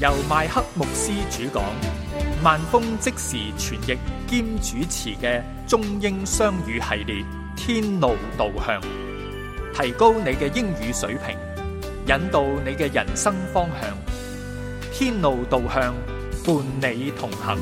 由麥克牧師主講，萬峰即時傳譯兼主持嘅中英雙語系列《天路導向》，提高你嘅英語水平，引導你嘅人生方向。天路導向，伴你同行。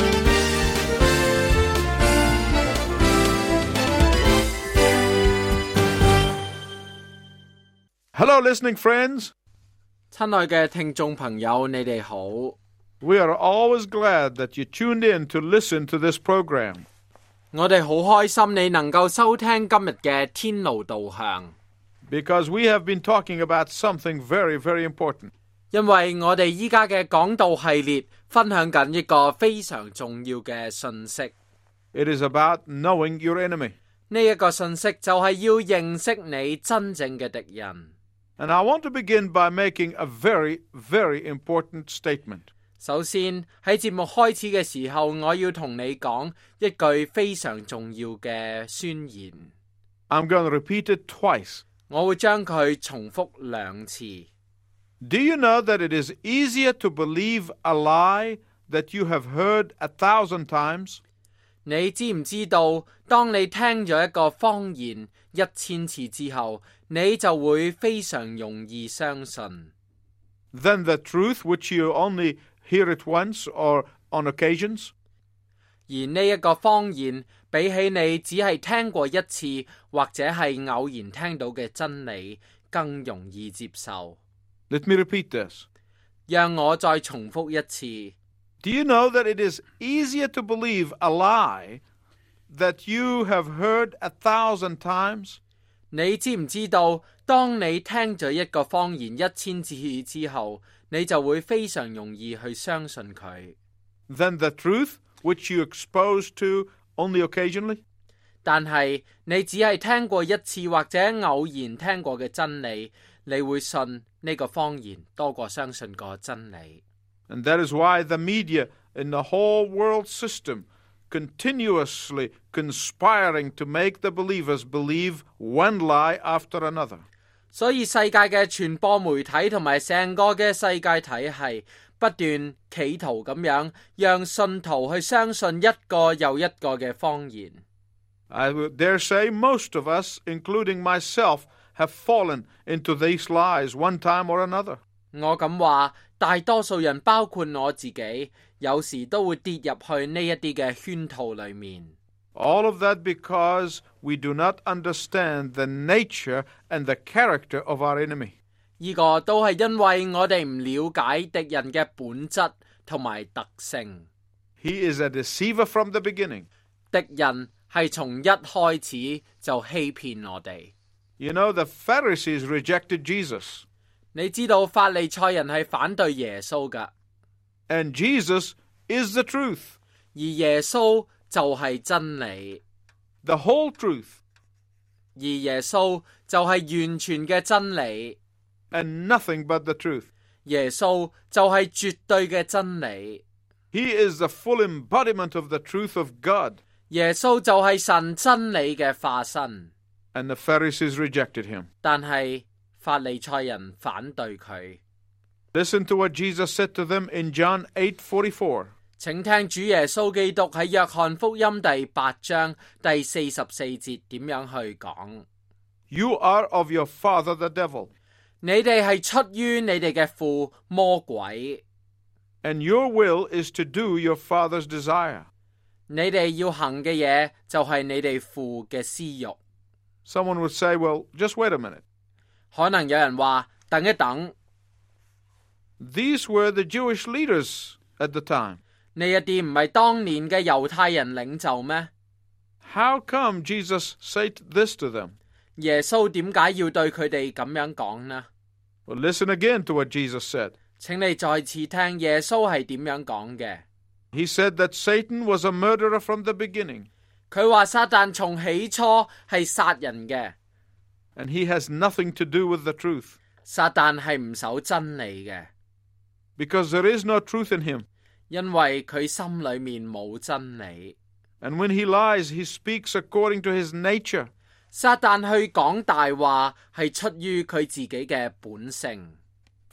Hello, listening friends. 親愛嘅聽眾朋友，你哋好。 We are always glad that you tuned in to listen to this program. 我哋好開心你能夠收聽今日嘅天路導向， Because we have been talking about something very, very important. 因為我哋依家嘅講道系列分享緊一個非常重要嘅信息。 It is about knowing your enemy. 呢一個信息就係要認識你真正嘅敵人。 And I want to begin by making a very, very important statement. 首先喺節目開始嘅時候，我要同你講一句非常重要嘅宣言。 I'm going to repeat it twice. 我會將佢重複兩次。 Do you know that it is easier to believe a lie that you have heard 1,000 times? 你知唔知道，當你聽咗一個謊言1000次之後，你就會非常容易相信。 Then the truth which you only hear it once or on occasions? 而呢一個謊言，比起你只係聽過一次或者係偶然聽到嘅真理，更容易接受。 Let me repeat this. 讓我再重複一次。 Do you know that it is easier to believe a lie that you have heard 1,000 times? 你知唔知道，當你聽咗一個謊言1000次之後，你就會非常容易去相信佢。 Than the truth which you exposed to only occasionally? 但係你只係聽過一次或者偶然聽過嘅真理，你會信呢個謊言多過相信個真理。 And that is why the media in the whole world system continuously conspiring to make the believers believe one lie after another. 所以世界嘅傳播媒體同埋成個嘅世界體系不斷企圖咁樣讓信徒去相信一個又一個嘅謊言。 I would dare say most of us, including myself, have fallen into these lies one time or another. 我咁話，大多數人包括我自己，有時都會跌入去呢一啲嘅圈套裏面。 All of that because we do not understand the nature and the character of our enemy. 呢個都係因為我哋唔了解敵人嘅本質同埋特性。 He is a deceiver from the beginning. 敵人係從一開始就欺騙我哋。 You know, the Pharisees rejected Jesus. 你知道法利賽人係反對耶穌㗎， And Jesus is the truth, 而耶穌就係真理， the whole truth, 而耶穌就係完全嘅真理， and nothing but the truth. 耶穌就係絕對嘅真理， He is the full embodiment of the truth of God. 耶穌就係神真理嘅化身。 And the Pharisees rejected him. 但係法利賽人反對佢。 Listen to what Jesus said to them in John 8:44. 請聽主耶穌基督喺約翰福音第8章第44節點樣去講。 You are of your father the devil, 你哋係出於你哋嘅父魔鬼， and your will is to do your father's desire. 你哋要行嘅嘢就係你哋父嘅私欲。 Someone would say, well, just wait a minute. 可能有人話等一等， These were the Jewish leaders at the time. 呢一啲唔係當年嘅猶太人領袖咩？ How come Jesus said this to them? 耶穌點解要對佢哋咁樣講呢？ Well, listen again to what Jesus said. 請你再次聽耶穌係點樣講嘅。 He said that Satan was a murderer from the beginning, 佢話撒旦從起初係殺人嘅， and he has nothing to do with the truth, 撒旦係唔守真理嘅， because there is no truth in him. 因為佢心裏面冇真理。 And when he lies, he speaks according to his nature. 撒旦去講大話係出於佢自己嘅本性。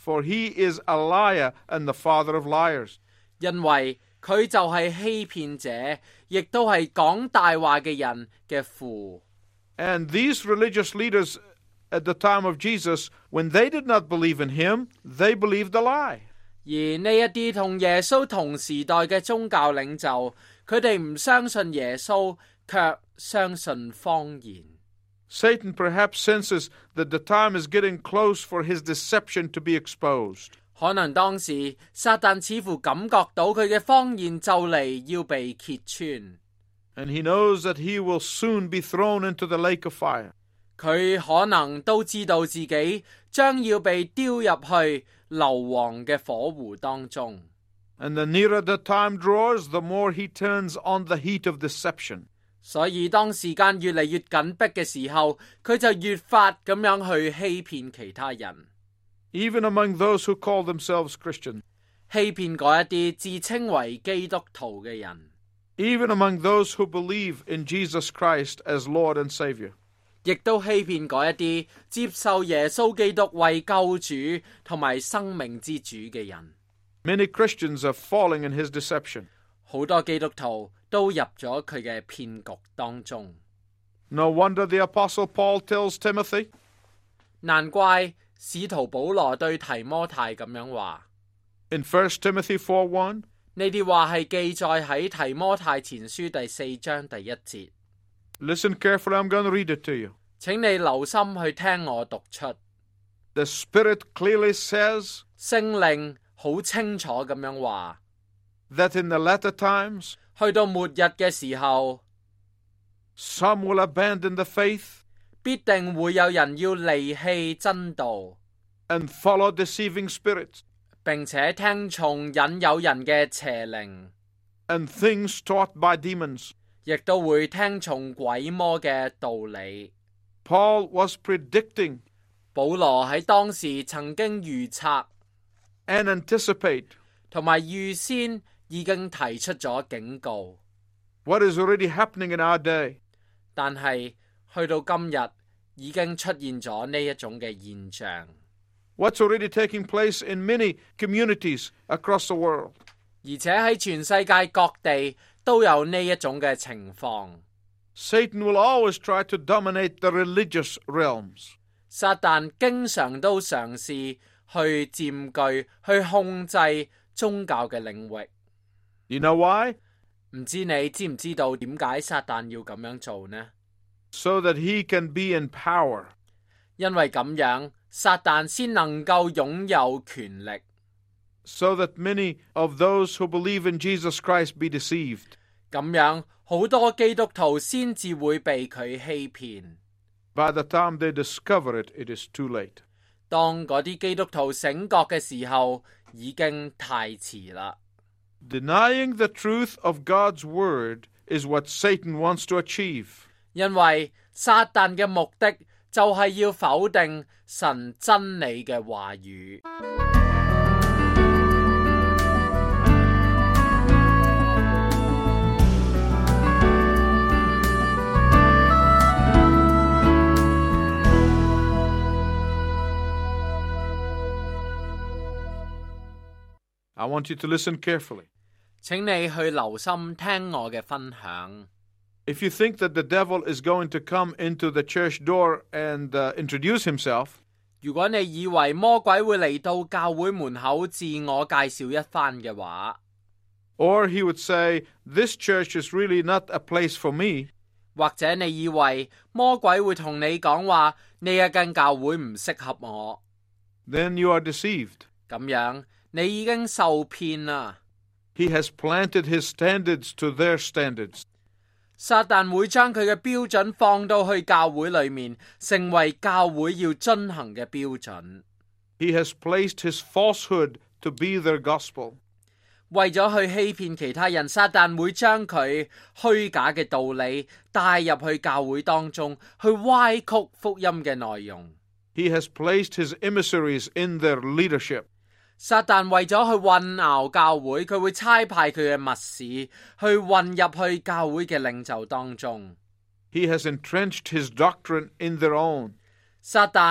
for he is a liar and the father of liars. 因為佢就係欺騙者，亦都係講大話嘅人嘅父。 And these religious leaders at the time of Jesus, when they did not believe in him, they believed a lie. 而呢一啲同耶穌同時代嘅宗教領袖，佢哋唔相信耶穌，卻相信謊言。 Satan perhaps senses that the time is getting close for his deception to be exposed. 可能當時撒旦似乎感覺到佢嘅謊言就嚟要被揭穿。 And he knows that he will soon be thrown into the lake of fire. 佢可能都知道自己將要被丟入去硫磺嘅火湖當中。 And the nearer the time draws, the more he turns on the heat of deception. 所以當時間越嚟越緊迫嘅時候，佢就越發咁樣去欺騙其他人。 Even among those who call themselves Christians. 欺騙嗰一啲自稱為基督徒嘅人。 Even among those who believe in Jesus Christ as Lord and Savior. 亦都欺騙嗰一啲接受耶穌基督為救主同埋生命之主嘅人。 Many Christians are falling in his deception. 好多基督徒都入咗佢嘅騙局當中。 No wonder the Apostle Paul tells Timothy, 難怪使徒保羅對提摩太咁樣話。 in 1 Timothy 4:1, 呢啲話係記載喺提摩太前書第4章第1節。 listen carefully, I'm going to read it to you. 請你留心去聽我讀出。 The Spirit clearly says 聖靈好清楚咁樣話， that in the latter times, 去到末日嘅時候， some will abandon the faith 必定會有人要離棄真道， and follow deceiving spirits 並且聽從引誘人嘅邪靈， and things taught by demons. 亦都會聽從鬼魔嘅道理。 Paul was predicting 保羅喺當時曾經預測 and anticipate 同埋預先已經提出咗警告。 what is already happening in our day. 但係去到今日已經出現咗呢一種嘅現象。 What's already taking place in many communities across the world. 而且喺全世界各地都有呢一種嘅情況。 Satan will always try to dominate the religious realms. 撒旦經常都嘗試去佔據、去控制宗教嘅領域。 You know why? 唔知你知唔知道點解撒旦要咁樣做呢？ So that he can be in power. 因為咁樣，撒旦先能夠擁有權力。 So that many of those who believe in Jesus Christ be deceived. 咁樣，好多基督徒先至會被佢欺騙。 By the time they discover it, it is too late. 當嗰啲基督徒醒覺嘅時候，已經太遲啦。 Denying the truth of God's word is what Satan wants to achieve. 因為撒旦嘅目的就係要否定神真理嘅話語。 I want you to listen carefully. 請你去留心聽我嘅分享。 If you think that the devil is going to come into the church door and introduce himself, 如果你以為魔鬼會嚟到教會門口自我介紹一番嘅話， or he would say, this church is really not a place for me, 或者你以為魔鬼會同你講話，呢一間教會唔適合我， then you are deceived. 咁樣你已經受騙啦。 He has planted his standards to their standards. 撒旦會將佢嘅標準放到去教會裏面，成為教會要遵行嘅標準。 He has placed his falsehood to be their gospel. 為咗去欺騙其他人，撒旦會將佢虛假嘅道理帶入去教會當中，去歪曲福音嘅內容。 He has placed his emissaries in their leadership. 撒旦為咗去混淆教會，佢會差派佢嘅密使去混入去教會嘅領袖當中。 He has entrenched his doctrine in their own. 撒旦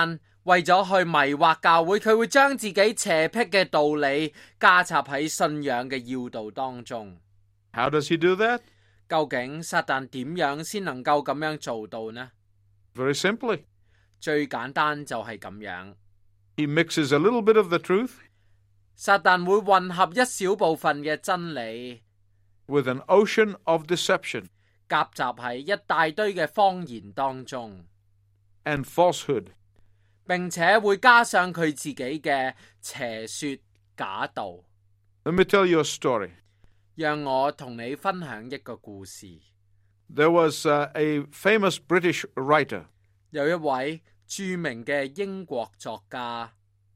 為咗去迷惑教會，佢會將自己邪僻嘅道理加插喺信仰嘅要道當中。 How does he do that? 究竟撒旦點樣先能夠咁樣做到呢？ Very simply. 最簡單就係咁樣。 He mixes a little bit of the truth 撒旦會混合一小部分嘅真理 with an ocean of deception 夾雜喺一大堆嘅謊言當中， and falsehood. 並且會加上佢自己嘅邪說假道。 Let me tell you a story. 讓我同你分享一個故事。 There was a famous British writer. 有一位著名嘅英國作家，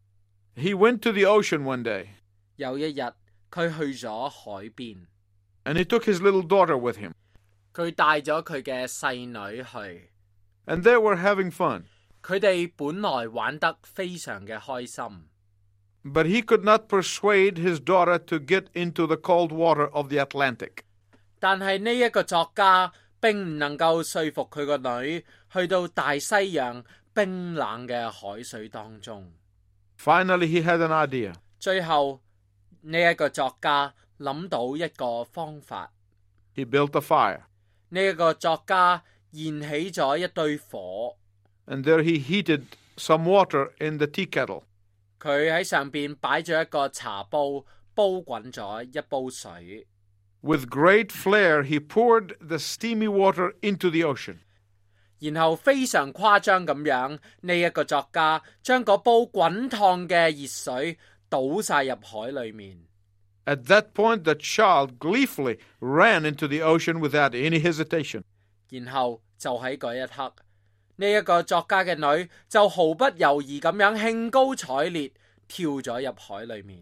He went to the ocean one day 有一日佢去咗海邊， and he took his little daughter with him. 佢帶咗佢嘅細女去， And they were having fun. 佢哋本來玩得非常嘅開心， But he could not persuade his daughter to get into the cold water of the Atlantic. 但係呢一個作家並唔能夠說服佢個女去到大西洋冰冷嘅海水當中。 Finally, he had an idea. 最後呢一個作家諗到一個方法， He built a fire, 呢一個作家燃起咗一堆火， and there he heated some water in the tea kettle. 佢喺上邊擺咗一個茶煲，煲滾咗一煲水。 With great flair, he poured the steamy water into the ocean. 然後非常誇張咁樣，呢一個作家將嗰煲滾燙嘅熱水倒晒入海裏面。 At that point, the child gleefully ran into the ocean without any hesitation. 然後就喺嗰一刻，呢一個作家嘅女就毫不猶豫咁樣興高采烈跳咗入海裏面。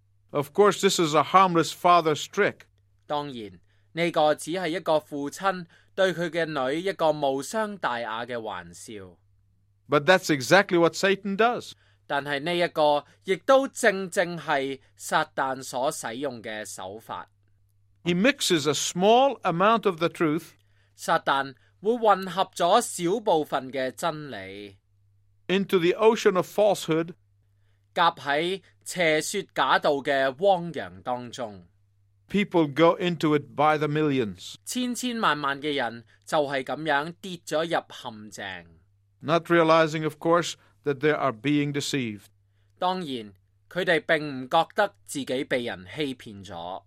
Of course, this is a harmless father's trick. 當然，呢個只係一個父親對佢嘅女一個無傷大雅嘅玩笑。 But that's exactly what Satan does. 但係呢一個亦都正正係撒旦所使用嘅手法。 He mixes a small amount of the truth 撒旦會混合咗小部分嘅真理 into the ocean of falsehood 夾喺邪說假道嘅汪洋當中。 People go into it by the millions, 千千萬萬嘅人就係咁樣跌咗入陷阱， not realizing, of course, that they are being deceived. 當然佢哋並唔覺得自己被人欺騙咗。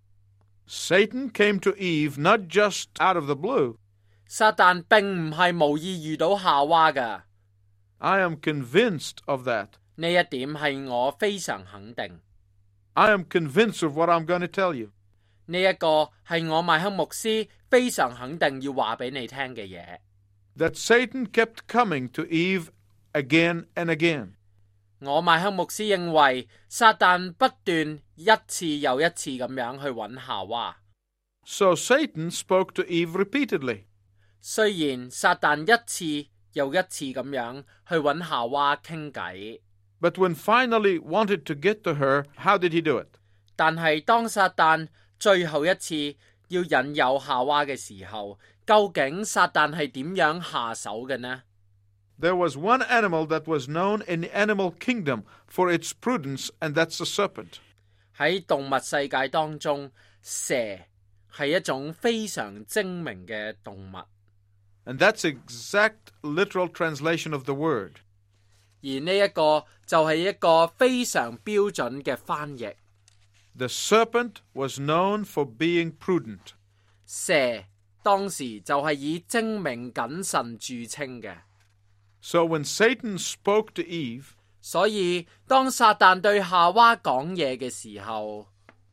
Satan came to Eve not just out of the blue. 撒旦並唔係無意遇到夏娃㗎， I am convinced of that. 呢一點係我非常肯定。 I am convinced of what I'm going to tell you. 呢一個係我麥克牧師非常肯定要話俾你聽嘅嘢。 That Satan kept coming to Eve again and again. 我麥克牧師認為撒旦不斷一次又一次咁樣去揾夏娃。 So Satan spoke to Eve repeatedly. 雖然撒旦一次又一次咁樣去揾夏娃傾偈， But when finally wanted to get to her, how did he do it? 但係當撒旦最後一次要引誘夏娃嘅時候，究竟撒旦係點樣下手嘅呢？ There was one animal that was known in the animal kingdom for its prudence, and that's the serpent. 喺動物世界當中，蛇係一種非常精明嘅動物， And that's exact literal translation of the word. 而呢一個就係一個非常標準嘅翻譯。 The serpent was known for being prudent. 蛇當時就係以精明謹慎著稱嘅， So when Satan spoke to Eve, 所以當撒旦對夏娃講嘢嘅時候，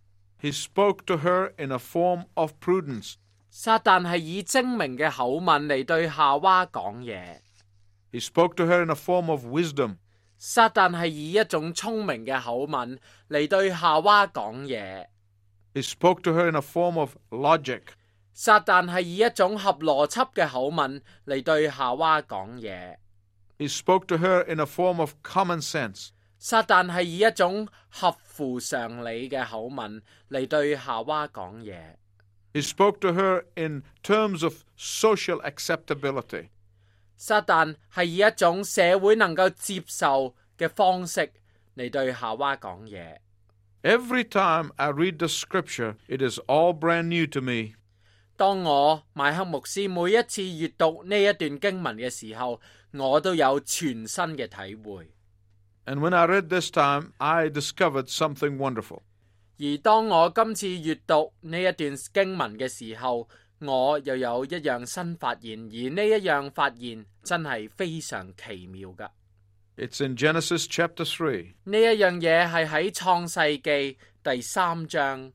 he spoke to her in a form of prudence. 撒旦係以精明嘅口吻嚟對夏娃講嘢， He spoke to her in a form of wisdom. 撒旦係以一種聰明嘅口吻嚟對夏娃講嘢， He spoke to her in a form of logic. 撒旦係以一種合邏輯嘅口吻嚟對夏娃講嘢， He spoke to her in a form of common sense. 撒旦係以一種合乎常理嘅口吻嚟對夏娃講嘢， He spoke to her in terms of social acceptability. 撒旦係以一種社會能夠接受嘅方式嚟對夏娃講嘢。 Every time I read the scripture, it is all brand new to me. 當我麥克牧師每一次閱讀呢一段經文嘅時候，我都有全新嘅體會。 And when I read this time, I discovered something wonderful. 而當我今次閱讀呢一段經文嘅時候，我又有一樣新發現，而呢一樣發現真係非常奇妙㗎。 It's in Genesis chapter 3. 呢一樣嘢係喺創世記第3章。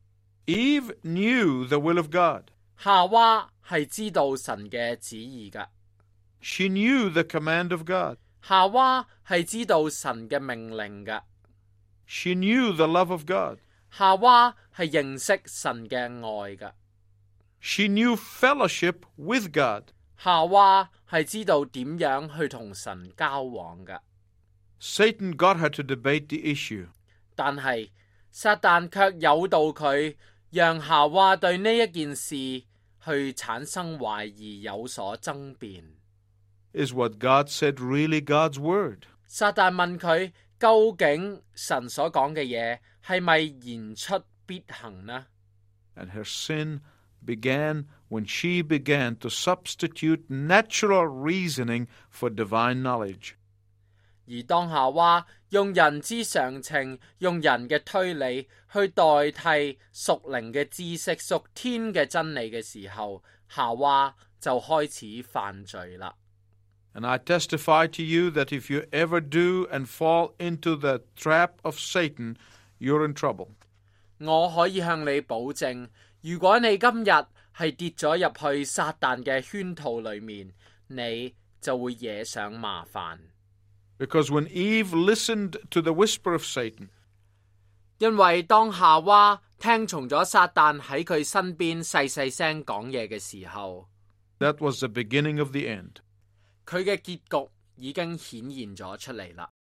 Eve knew the will of God. 夏娃係知道神嘅旨意㗎。 She knew the command of God. 夏娃係知道神嘅命令㗎。 She knew the love of God. 夏娃係認識神嘅愛㗎。 She knew fellowship with God. 夏娃係知道點樣去同神交往㗎。 Satan got her to debate the issue. 但係撒旦卻誘導佢，讓夏娃對呢一件事去產生懷疑，有所爭辯。 Is what God said really God's word? 撒旦問佢，究竟神所講嘅嘢係咪言出必行呢？ And her sin began when she began to substitute natural reasoning for divine knowledge. 而當夏娃用人之常情，用人嘅推理去代替屬靈嘅知識、屬天嘅真理嘅時候，夏娃就開始犯罪啦。 And I testify to you that if you ever do and fall into the trap of Satan, you're in trouble. 我可以向你保證，如果你今日係跌咗入去撒旦嘅圈套裏面，你就會惹上麻煩。 Because when Eve listened to the whisper of Satan, 因為當夏娃聽從咗撒旦喺佢身邊細細聲講嘢嘅時候， that was the beginning of the end. 佢嘅結局已經顯現咗出嚟啦。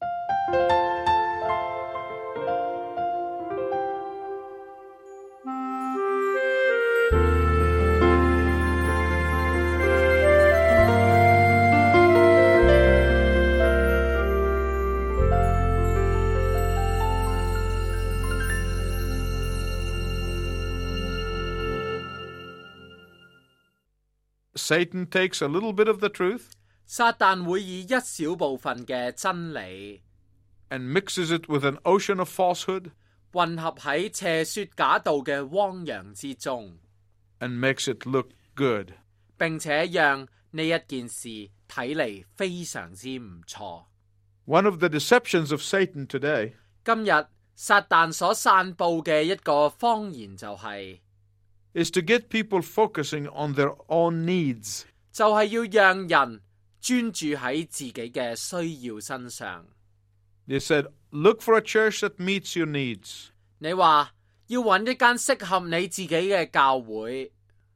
Satan takes a little bit of the truth 撒旦會以一小部分嘅真理 and mixes it with an ocean of falsehood 混合喺邪說假道嘅汪洋之中， and makes it look good. 並且讓呢一件事睇嚟非常之唔錯。 One of the deceptions of Satan today 今日撒旦所散佈嘅一個謊言就係 is to get people focusing on their own needs. 就係要讓人專注喺自己嘅需要身上。 They said, look for a church that meets your needs. 你話要揾一間適合你自己嘅教會，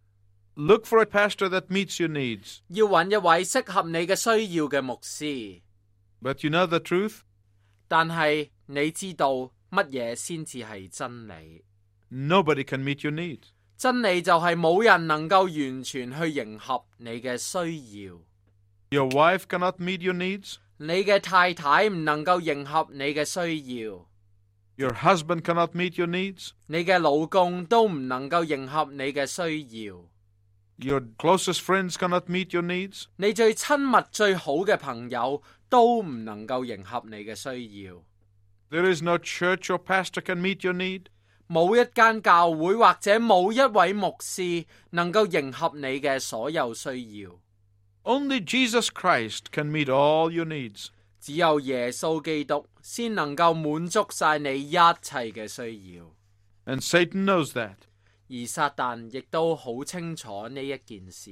Look for a pastor that meets your needs. 要揾一位適合你嘅需要嘅牧師。 But you know the truth? 但係你知道乜嘢先至係真理？ Nobody can meet your needs. 真理就係冇人能夠完全去迎合你嘅需要。 Your wife cannot meet your needs. 你嘅太太唔能夠迎合你嘅需要。 Your husband cannot meet your needs. 你嘅老公都唔能夠迎合你嘅需要。 Your closest friends cannot meet your needs. 你最親密最好嘅朋友都唔能夠迎合你嘅需要。 There is no church or pastor can meet your need. 冇一間教會或者冇一位牧師能夠迎合你嘅所有需要。 Only Jesus Christ can meet all your needs. 只有耶穌基督先能夠滿足晒你一切嘅需要。 And Satan knows that. 而撒旦亦都好清楚呢一件事。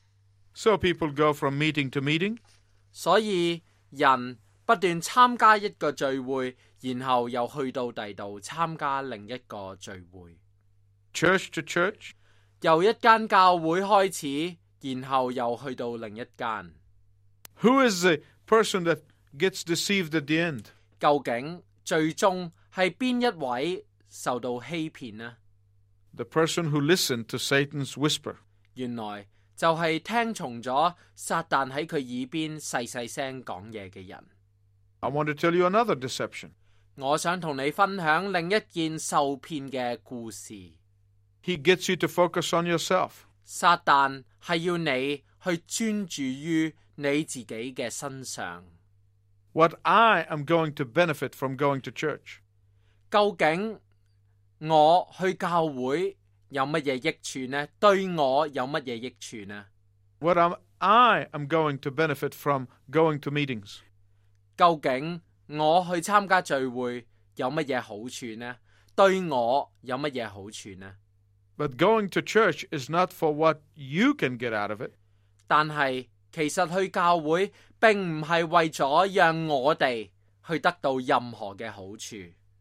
So people go from meeting to meeting. 所以人不斷參加一個聚會，然後又去到第度參加另一個聚會。 Church to church. 由一間教會開始，然後又去到另一間。 Who is the person that gets deceived at the end? 究竟最終係邊一位受到欺騙呢？ The person who listened to Satan's whisper. 原來就係聽從咗撒旦喺佢耳邊細細聲講嘢嘅人。 I want to tell you another deception. 我想同你分享另一件受騙嘅故事。 He gets you to focus on yourself. 撒旦係要你去專注於你自己嘅身上。 What I am going to benefit from going to church. 究竟我去教會有乜嘢益處呢？對我有乜嘢益處呢？ What I am going to benefit from going to meetings. 究竟我去參加聚會有乜嘢好處呢？對我有乜嘢好處呢？ But going to church is not for what you can get out of it. 但係其實去教會並唔係為咗讓我哋去得到任何嘅好處。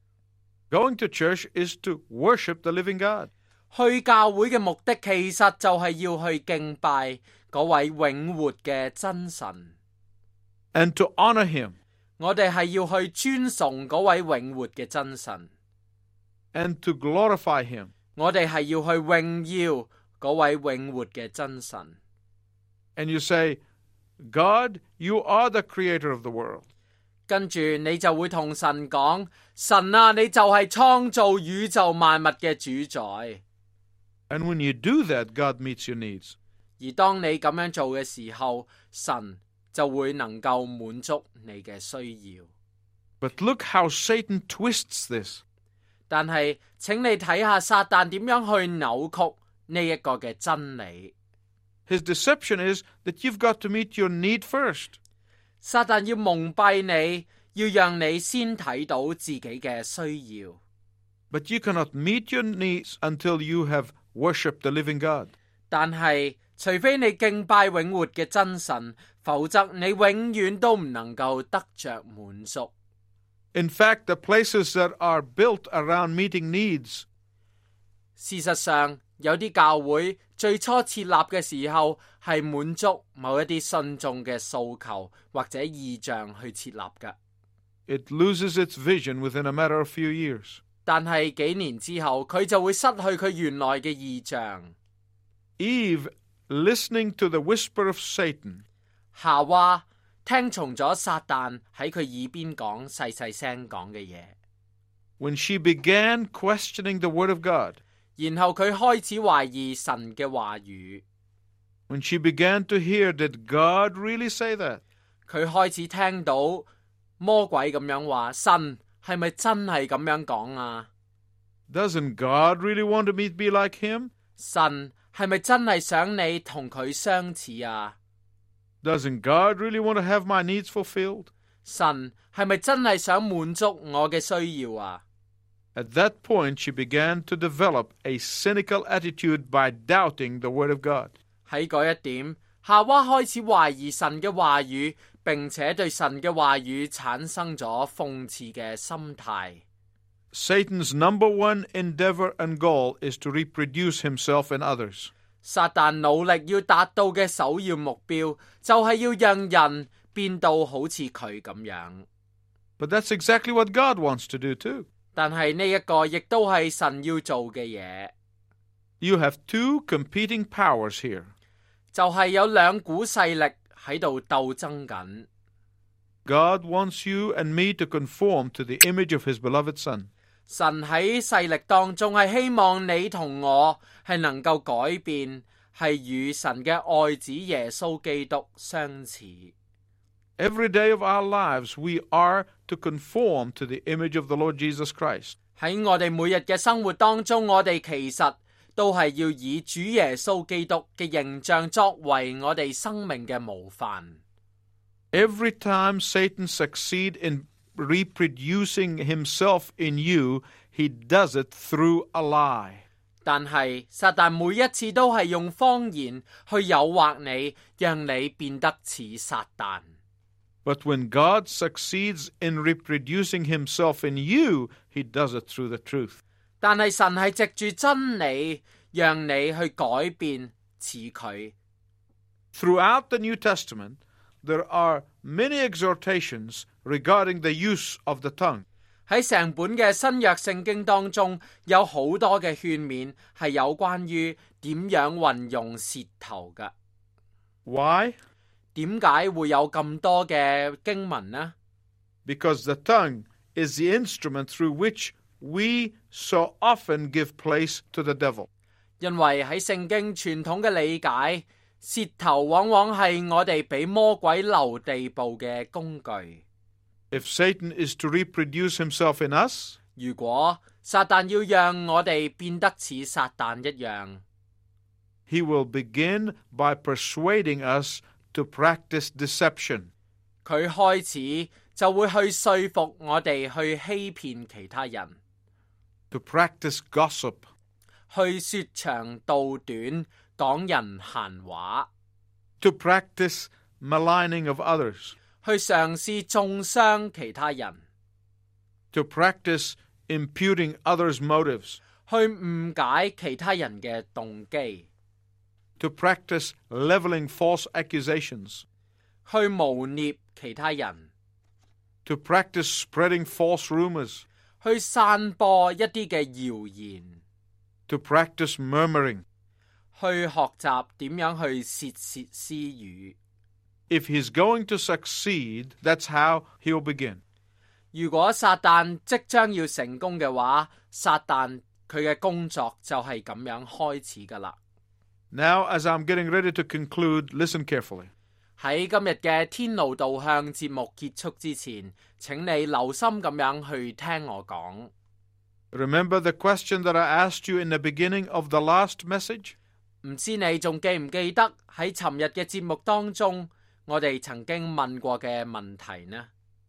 Going to church is to worship the living God. 去教會嘅目的其實就係要去敬拜嗰位永活嘅真神。 And to honor him. 我哋係要去尊崇嗰位永活嘅真神。 And to glorify him. 我哋係要去榮耀嗰位永活嘅真神。 And you say, God, you are the creator of the world. 跟住你就會同神講，神啊，你就係創造宇宙萬物嘅主宰。 And when you do that, God meets your needs. 而當你咁樣做嘅時候，神就會能夠滿足你嘅需要。 But look how Satan twists this. 但係請你睇下撒旦點樣去扭曲呢一個嘅真理。 His deception is that you've got to meet your need first. 撒旦要蒙蔽你，要讓你先睇到自己嘅需要。 But you cannot meet your needs until you have worshipped the living God. 但係除非你敬拜永活嘅真神，否則你永遠都唔能夠得着滿足。 In fact, the places that are built around meeting needs. 事實上，有啲教會最初設立嘅時候係滿足某一啲信眾嘅訴求或者意象去設立嘅。 It loses its vision within a matter of few years. 但係幾年之後，佢就會失去佢原來嘅意象。 Eve, listening to the whisper of Satan, 夏娃聽從咗撒旦喺佢耳邊講細細聲講嘅嘢。 when she began questioning the word of God, 然後佢開始懷疑神嘅話語。 when she began to hear, did God really say that? 佢開始聽到魔鬼咁樣話，神係咪真係咁樣講啊？ Doesn't God really want to be like him? 神係咪真係想你同佢相似啊？ Doesn't God really want to have my needs fulfilled? 神係咪真係想滿足我嘅需要啊？ At that point, she began to develop a cynical attitude by doubting the word of God. 喺嗰一點，夏娃開始懷疑神嘅話語，並且對神嘅話語產生咗諷刺嘅心態。 Satan's number one endeavor and goal is to reproduce himself in others. 撒旦努力要達到嘅首要目標，就係要讓人變到好似佢咁樣。 But that's exactly what God wants to do too. 但係呢一個亦都係神要做嘅嘢。 You have two competing powers here. 就係有兩股勢力喺度鬥爭緊。 God wants you and me to conform to the image of his beloved Son. 神喺勢力當中係希望你同我係能夠改變，係與神嘅愛子耶穌基督相似。 Every day of our lives, we are to conform to the image of the Lord Jesus Christ. 喺我哋每日嘅生活當中，我哋其實都係要以主耶穌基督嘅形象作為我哋生命嘅模範。 Every time Satan succeeds in reproducing himself in you, he does it through a lie. 但係撒旦每一次都係用謊言去誘惑你，讓你變得似撒旦。 But when God succeeds in reproducing himself in you, he does it through the truth. 但係神係藉住真理，讓你去改變似佢。 Throughout the New Testament, there are many exhortations regarding the use of the tongue. 喺成本嘅新約聖經當中，有好多嘅勸勉係有關於點樣運用舌頭嘅。 Why? 點解會有咁多嘅經文呢？ Because the tongue is the instrument through which we so often give place to the devil. 因為喺聖經傳統嘅理解，舌頭往往係我哋俾魔鬼留地步嘅工具。 If Satan is to reproduce himself in us, 如果撒旦要讓我哋變得似撒旦一樣， he will begin by persuading us to practice deception. 佢開始就會去說服我哋去欺騙其他人， to practice gossip, 去說長道短，講人閒話， to practice maligning of others, 去嘗試中傷其他人， to practice imputing others' motives, 去誤解其他人嘅動機， to practice leveling false accusations, 去誣衊其他人， to practice spreading false rumors, 去散播一啲嘅謠言， to practice murmuring. 去學習點樣去竊竊私語。 If he's going to succeed, that's how he'll begin. 如果撒旦即將要成功嘅話，撒旦佢嘅工作就係咁樣開始噶啦。 Now, as I'm getting ready to conclude, listen carefully. 喺今日嘅天路導向節目結束之前，請你留心咁樣去聽我講。 Remember the question that I asked you in the beginning of the last message? 唔知你仲記唔記得喺尋日嘅節目當中，我哋曾經問過嘅問題呢？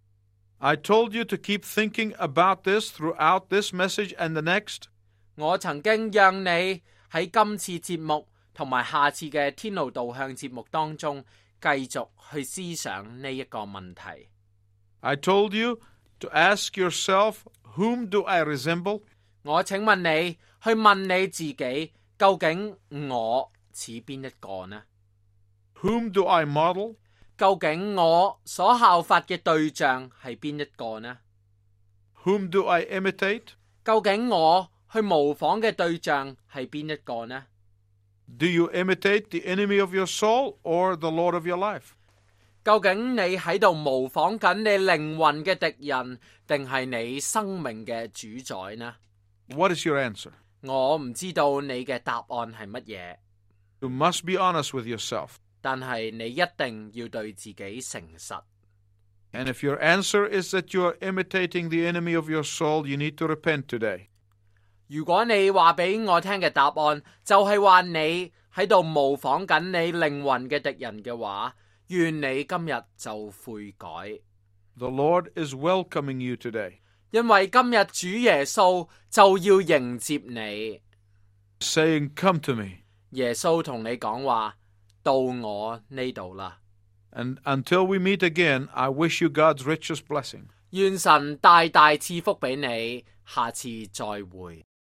I told you to keep thinking about this throughout this message and the next. 我曾經讓你喺今次節目同埋下次嘅天路導向節目當中繼續去思想呢一個問題。 I told you to ask yourself, whom do I resemble? 我請問你去問你自己，究竟我似邊一個呢？ Whom do I model? 究竟我所效法嘅對象係邊一個呢？ Whom do I imitate? 究竟我去模仿嘅對象係邊一個呢？ Do you imitate the enemy of your soul or the Lord of your life? 究竟你喺度模仿緊你靈魂嘅敵人，定係你生命嘅主宰呢？ What is your answer? 我唔知道你嘅答案係乜嘢， You must be honest with yourself. 但係你一定要對自己誠實。 And if your answer is that you are imitating the enemy of your soul, you need to repent today. 如果你話俾我聽嘅答案就係話你喺度模仿緊你靈魂嘅敵人嘅話，願你今日就悔改。 The Lord is welcoming you today, 因為今日主耶穌就要迎接你。 saying, "Come to me." 耶穌同你講話，到我呢度啦。 And until we meet again, I wish you God's richest blessing. 願神大大賜福俾你，下次再會。